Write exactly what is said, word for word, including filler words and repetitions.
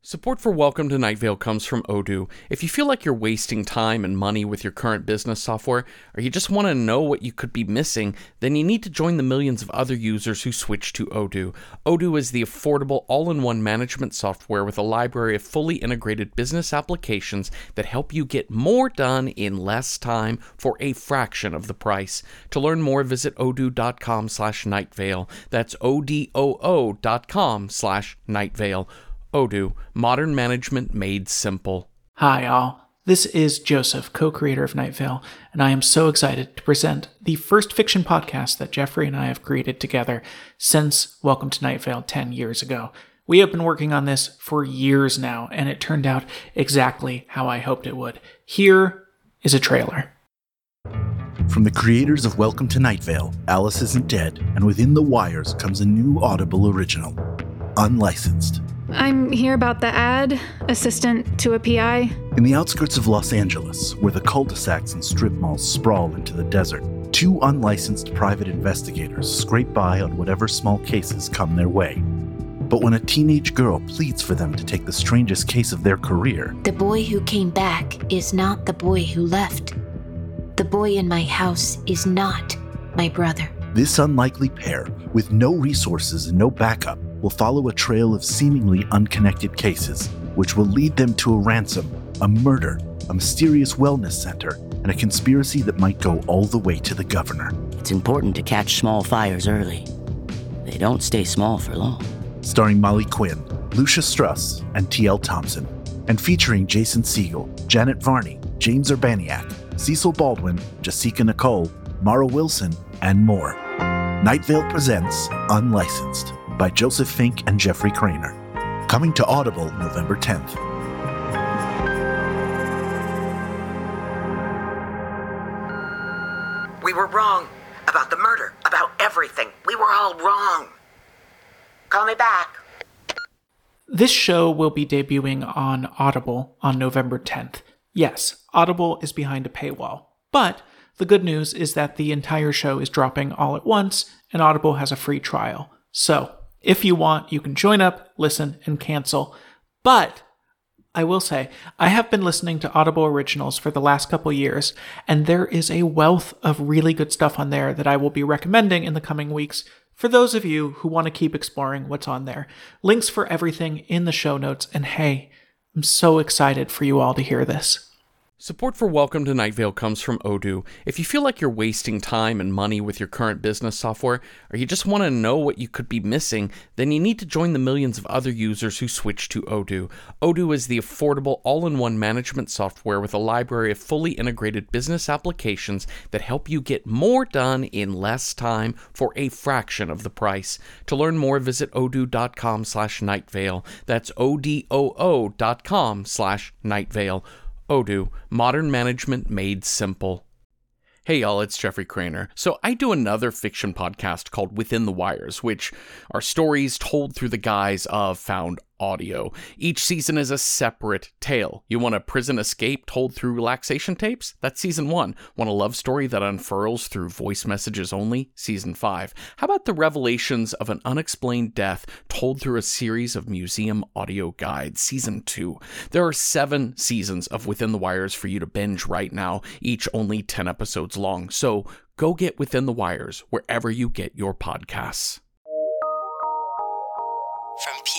Support for Welcome to Night Vale comes from Odoo. If you feel like you're wasting time and money with your current business software, or you just want to know what you could be missing, then you need to join the millions of other users who switch to Odoo. Odoo is the affordable all-in-one management software with a library of fully integrated business applications that help you get more done in less time for a fraction of the price. To learn more, visit odoo.com slash nightvale. That's O-D-O-O dot com slash nightvale. Odoo, modern management made simple. Hi all, this is Joseph, co-creator of Night Vale, and I am so excited to present the first fiction podcast that Jeffrey and I have created together since Welcome to Night Vale ten years ago. We have been working on this for years now, and it turned out exactly how I hoped it would. Here is a trailer. From the creators of Welcome to Night Vale, Alice Isn't Dead, and Within the Wires comes a new Audible original, Unlicensed. I'm here about the ad, assistant to a P I. In the outskirts of Los Angeles, where the cul-de-sacs and strip malls sprawl into the desert, two unlicensed private investigators scrape by on whatever small cases come their way. But when a teenage girl pleads for them to take the strangest case of their career... The boy who came back is not the boy who left. The boy in my house is not my brother. This unlikely pair, with no resources and no backup, will follow a trail of seemingly unconnected cases, which will lead them to a ransom, a murder, a mysterious wellness center, and a conspiracy that might go all the way to the governor. It's important to catch small fires early. They don't stay small for long. Starring Molly Quinn, Lucia Struss, and T L Thompson, and featuring Jason Segel, Janet Varney, James Urbaniak, Cecil Baldwin, Jessica Nicole, Mara Wilson, and more. Night Vale presents Unlicensed by Joseph Fink and Jeffrey Craner. Coming to Audible November tenth. We were wrong about the murder, about everything. We were all wrong. Call me back. This show will be debuting on Audible on November tenth. Yes, Audible is behind a paywall, but the good news is that the entire show is dropping all at once, and Audible has a free trial. So, if you want, you can join up, listen, and cancel. But I will say, I have been listening to Audible Originals for the last couple years, and there is a wealth of really good stuff on there that I will be recommending in the coming weeks for those of you who want to keep exploring what's on there. Links for everything in the show notes, and hey, I'm so excited for you all to hear this. Support for Welcome to Night Vale comes from Odoo. If you feel like you're wasting time and money with your current business software, or you just want to know what you could be missing, then you need to join the millions of other users who switch to Odoo. Odoo is the affordable all-in-one management software with a library of fully integrated business applications that help you get more done in less time for a fraction of the price. To learn more, visit odoo.com slash nightvale. That's O-D-O-O dot com slash nightvale. Odoo, modern management made simple. Hey y'all, it's Jeffrey Craner. So I do another fiction podcast called Within the Wires, which are stories told through the guise of found audio. Each season is a separate tale. You want a prison escape told through relaxation tapes? That's season one. Want a love story that unfurls through voice messages only? Season five. How about the revelations of an unexplained death told through a series of museum audio guides? Season two. There are seven seasons of Within the Wires for you to binge right now, each only ten episodes long. So go get Within the Wires wherever you get your podcasts. From